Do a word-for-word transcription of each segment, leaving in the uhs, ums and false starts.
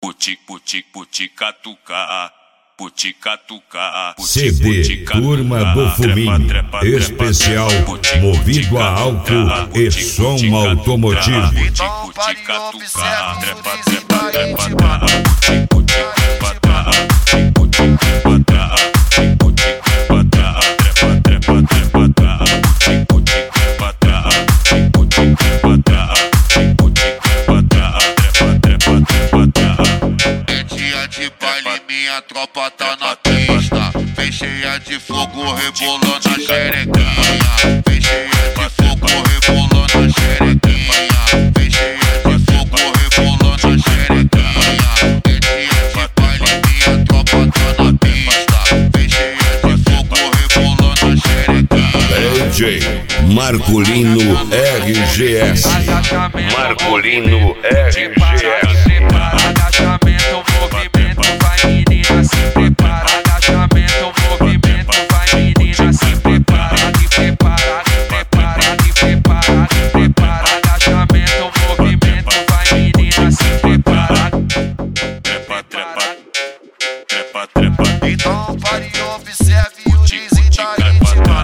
puti, puti, puti, catuca, puti, catuca. C D Turma do Fuminho, especial movido a álcool e som automotivo. Então pare e observa o freeze da íntima. Minha tropa tá na pista, vem cheia de fogo, rebolando a xerequinha. Vem cheia de fogo, rebolando a xerequinha. Vem cheia de fogo, rebolando a xerequinha. É dia de baile, minha tropa tá na pista, vem cheia de fogo, rebolando a xerequinha. D J Marcolino R G S. Marcolino R G S. Agachamento, movimento, vai menina, se prepara. Agachamento, movimento, vai menina, se prepara. De prepara, de prepara, de prepara, de prepara. Agachamento, movimento, vai menina, se prepara. Trepa, trepa, trepa, trepa. Então pare e observe o freeze da íntima.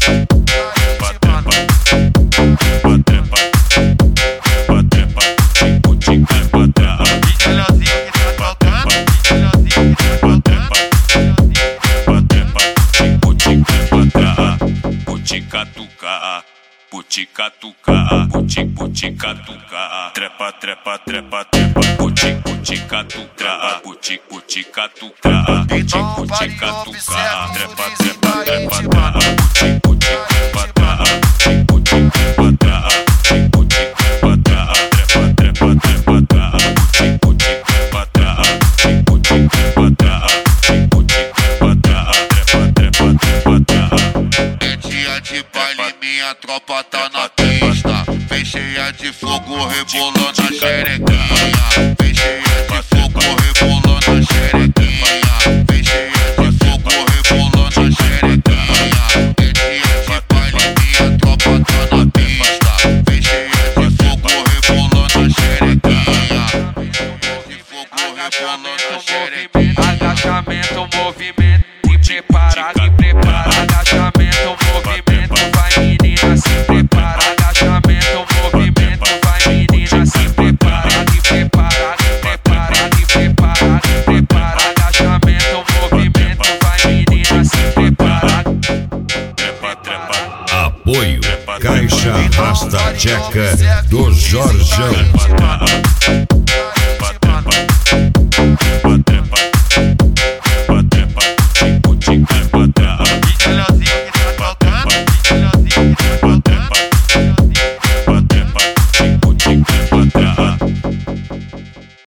Puti, catuca, puti, puti, catuca, trepa, trepa, trepa, trepa, puti, puti, catuca, puti, puti, catuca, puti, puti, catuca, trepa, trepa, trepa, puti, puti, catuca, puti, catuca, puti, catuca, trepa, trepa, trepa, puti, puti, catuca, puti, catuca, puti, catuca, trepa, trepa, trepa. É dia de baile, minha tropa tá na pista, vem cheia de fogo, rebolando a xerequinha. Vem cheia de fogo, rebolando a xerequinha. Vem cheia de fogo, rebolando a xerequinha. É dia de baile, minha tropa tá na pista, vem cheia de fogo, rebolando a xerequinha. De fogo, rebolando a xerequinha. Agachamento, movimento, de prepara, de prepara. Agachamento, movimento, vai menina, se prepara. Agachamento, movimento, vai menina, se prepara. De prepara, de prepara, de prepara, de prepara. Agachamento, movimento, vai menina, se prepara. Trepa, trepa. Apoio Caixa Rasta Tcheca do Jorjão. Trepa, trepa.